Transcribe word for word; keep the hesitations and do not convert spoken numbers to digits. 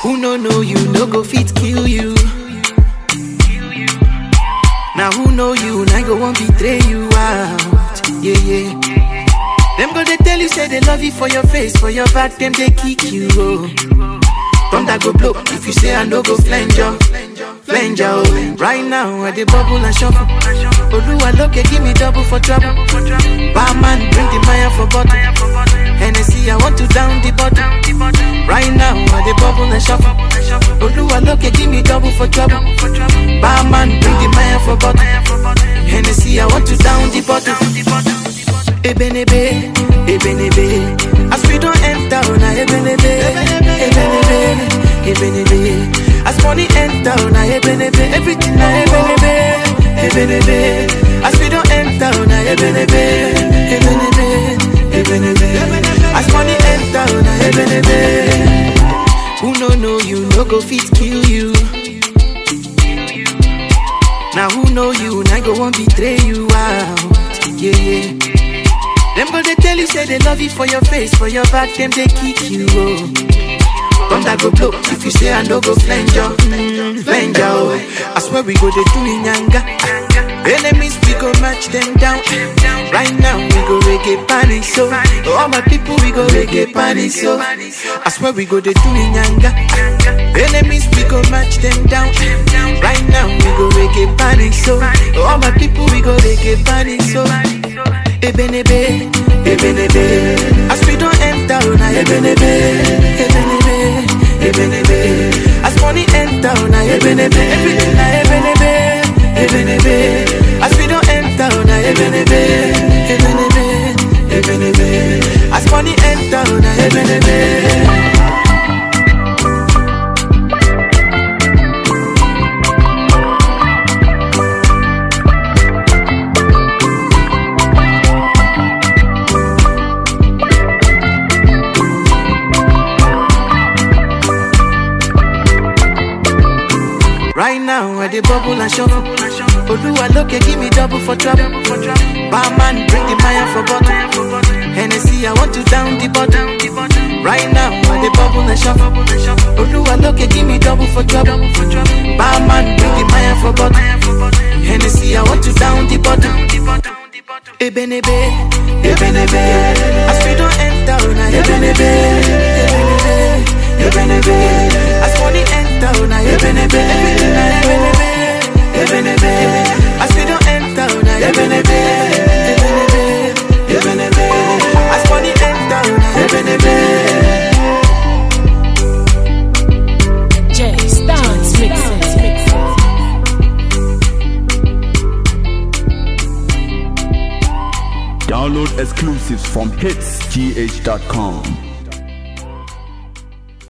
Who no know you, no go fit kill you. Now who know you, now go won't betray you out. Yeah, yeah. Them go they tell you, say they love you for your face, for your back, them they kick you. Oh. Thunder go blow, if you say I no go flange you. Flange you, oh. Right now, I dey bubble and shuffle. Oluwa look, give me double for trouble. Barman, bring the Maya for bottle. Hennessy, I want to down the bottle. Right now, I dey bubble and shuffle. Oluwa look, give me double for trouble. Barman, bring the Maya for bottle. Hennessy, I want to down the bottle. Ebenebe, ebenebe. As we don't enter, na ebenebe, ebenebe, ebenebe. As money enter, na ebenebe. Everything na ebenebe, ebenebe. As we don't enter, na ebenebe, ebenebe, ebenebe. As money enter, na ebenebe. Who no know you, no go fit kill you. Now who know you, now go won't betray you out. Yeah, yeah. Them go they tell you, say they love you for your face, for your back, them they kick you. Oh. Thunder go blow, if you say I no go flange you, mm, flange you. Oh. I swear we go they do in yanga. Enemies we go match them down. Right now we go reggae panic so. All my people we go reggae panic so. I swear we go they do in yanga. Enemies we go match them down. Right now we go reggae panic so. All my people we go reggae panic so. Ebenebe, ebenebe. As we don't enter, na ebenebe, ebenebe, ebenebe. As money enter, na ebenebe. Everything na ebenebe, ebenebe. As we don't enter, na ebenebe, ebenebe, ebenebe. As money enter, na ebenebe. Right now, I dey bubble and shuffle. Oluwa look, give me double for trouble. Barman, bring the Maya for bottle. Hennessy, I want to down the bottle. Right now, I dey bubble and shuffle. Oluwa look, give me double for trouble. Barman, bring the Maya for bottle. Hennessy, I want to down the bottle. Ebenebe, ebenebe. As we don't enter, na ebenebe, ebenebe, ebenebe. As money enter, na ebenebe, everything na ebenebe, ebenebe. As we don't enter, na ebenebe, ebenebe, ebenebe. As money enter, na ebenebe. J Stance mixing. Download exclusives from hits g h dot com.